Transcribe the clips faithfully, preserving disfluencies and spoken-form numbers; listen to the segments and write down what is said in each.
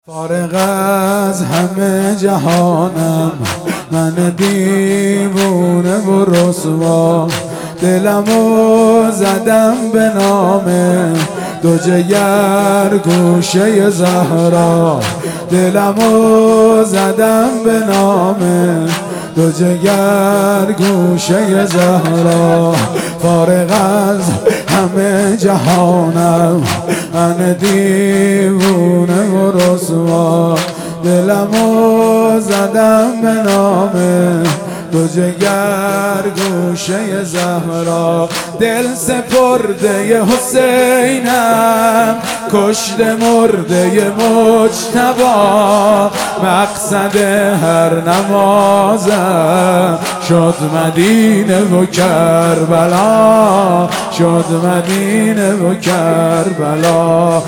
فارغ از همه جهانم، من دیوونه و رسوا، دلمو زدم به نام دو جگر گوشه زهرا، دلمو زدم به نام دو جگر گوشه زهرا. فارغ از همه جهانم، من دیوونه و رسوا، دلمو زدم به نام دو جگر گوشه زهرا. دل سپرده حسینم، کشته مرده مجتبی، مقصد هر نمازم شد مدینه و کربلا، شد مدینه و کربلا.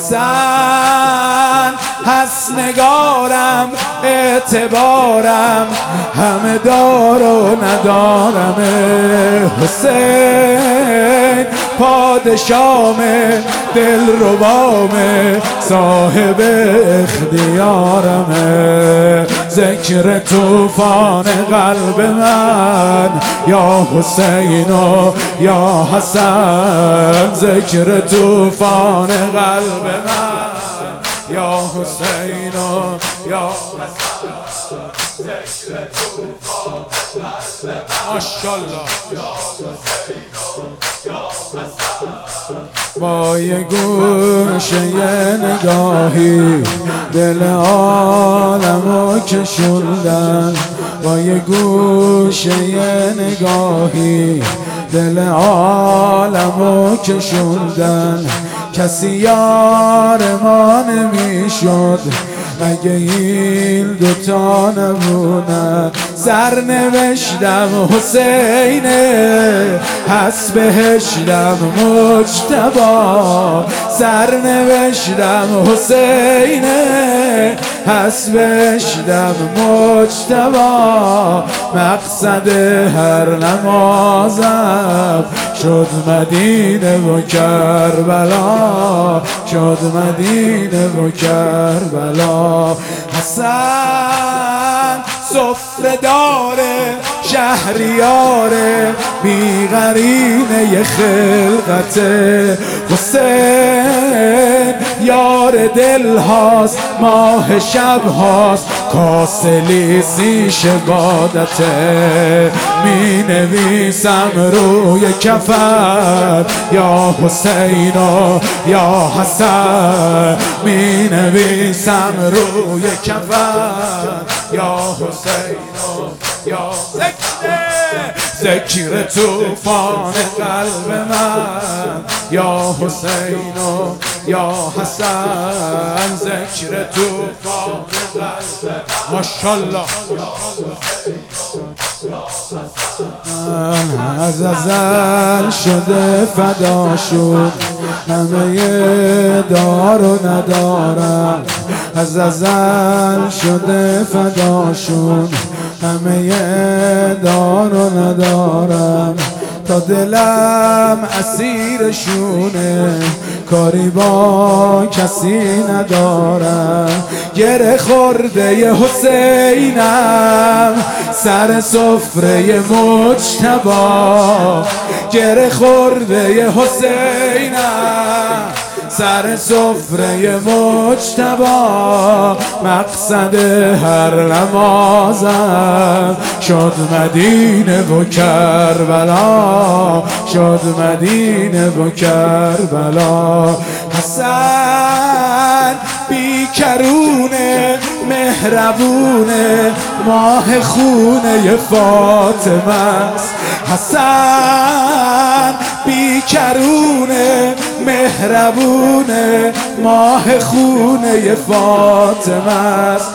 حسن هست نگارم، اعتبارم همه دار و ندارم، حسین پادشام دل ربام صاحب اختیارم. ذکر طوفان قلب من یا حسین و یا حسن، ذکر طوفان قلب من یا حسین و یا حسن، ذکر طوفان قلب من ماشاءالله یا حسین و یا حسن. با یه گوشه نگاهی دل عالمو کشوندن، با یه گوشه نگاهی دل عالمو کشوندن. کسی یار ما نمیشد اگه این دوتا نبودن. سر نوشتم حسینه، هست بهشتم مجتبی، سر نوشتم حسینه، هست بهشتم مجتبی، مقصد هر نمازم شد مدینه و کربلا، شد مدینه و کربلا. حسن سفره داره، شهریاره، بی‌قرینه خلقت. حسین یار دل هاست، ماه شب هاست، کاسلیسی شبادته. می نویسم روی کفر یا حسین و یا حسن، می نویسم روی کفر یا حسین و یا ذکر طوفان قلب من یا حسین و یا حسن، ذکر طوفان قلب من ماشاءالله. از ازل شده فدا شد، همه دار و ندارم، از ازل شده فدا شد، همه دار و ندارم. تا دلم اسیرشونه، کاری با کسی ندارم. گره خورده حسینم، سر سفره مجتبی، گره خورده حسینم، سر سفره مجتبی، مقصد هر نمازم شد مدینه و کربلا، شد مدینه و کربلا. حسن بیکرونه، مهربونه، ماه خونه فاطمه است. حسن بیکرونه، مهربونه، ماه خونه فاطمه است.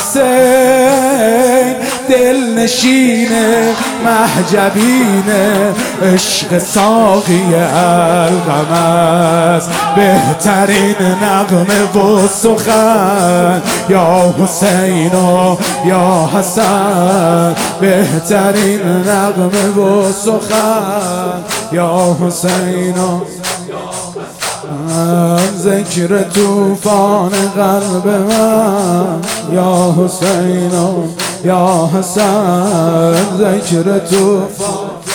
حسین دل نشینه، محجبینه، عشق ساقی القم است. بهترین نغمه و سخن یا حسین و یا حسن، بهترین نغمه و سخن یا حسین و ذکر توفان قلب من یا حسین یا حسن ذکر توفان